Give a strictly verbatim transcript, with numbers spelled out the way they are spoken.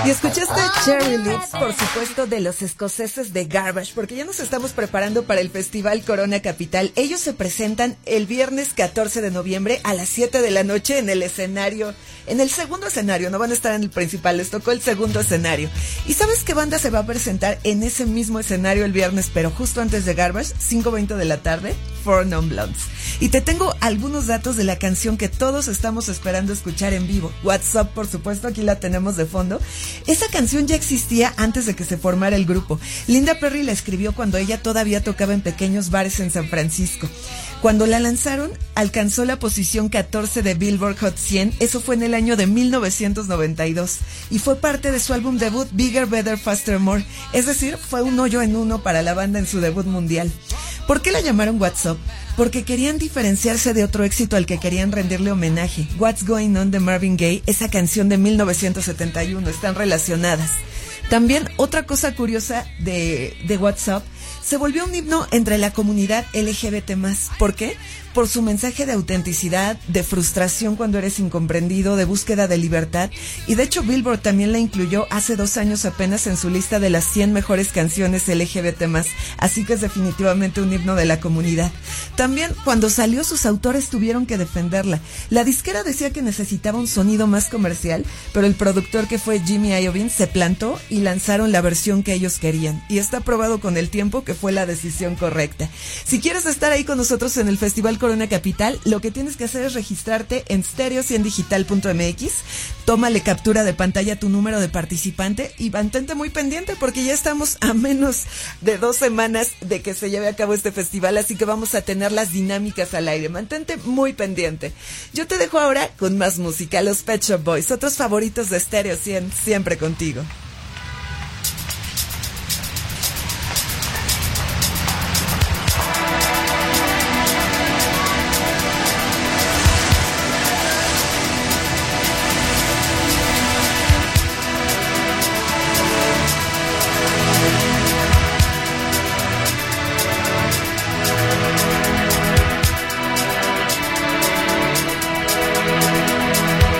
Y escuchaste Cherry Lips, por supuesto, de los escoceses de Garbage, porque ya nos estamos preparando para el Festival Corona Capital. Ellos se presentan el viernes catorce de noviembre a las siete de la noche en el escenario, en el segundo escenario, no van a estar en el principal, les tocó el segundo escenario. ¿Y sabes qué banda se va a presentar en ese mismo escenario el viernes, pero justo antes de Garbage, cinco veinte de la tarde? Four Non Blondes. Y te tengo algunos datos de la canción que todos estamos esperando escuchar en vivo. What's Up, por supuesto, aquí la tenemos de fondo. Esa canción ya existía antes de que se formara el grupo. Linda Perry la escribió cuando ella todavía tocaba en pequeños bares en San Francisco. Cuando la lanzaron, alcanzó la posición catorce de Billboard Hot cien, eso fue en el año de mil novecientos noventa y dos, y fue parte de su álbum debut Bigger, Better, Faster, More, es decir, fue un hoyo en uno para la banda en su debut mundial. ¿Por qué la llamaron What's Up? Porque querían diferenciarse de otro éxito al que querían rendirle homenaje, What's Going On de Marvin Gaye, esa canción de mil novecientos setenta y uno, están relacionadas. También otra cosa curiosa de, de What's Up, se volvió un himno entre la comunidad L G B T más. ¿Por qué? Por su mensaje de autenticidad, de frustración cuando eres incomprendido, de búsqueda de libertad. Y de hecho Billboard también la incluyó hace dos años apenas en su lista de las cien mejores canciones L G B T más. Así que es definitivamente un himno de la comunidad. También cuando salió, sus autores tuvieron que defenderla. La disquera decía que necesitaba un sonido más comercial, pero el productor, que fue Jimmy Iovine, se plantó y lanzaron la versión que ellos querían. Y está probado con el tiempo que fue la decisión correcta. Si quieres estar ahí con nosotros en el Festival Corona Capital, lo que tienes que hacer es registrarte en stereo cien digital punto m x, tómale captura de pantalla a tu número de participante y mantente muy pendiente porque ya estamos a menos de dos semanas de que se lleve a cabo este festival, así que vamos a tener las dinámicas al aire. Mantente muy pendiente. Yo te dejo ahora con más música, los Pet Shop Boys, otros favoritos de Stereo cien, siempre contigo.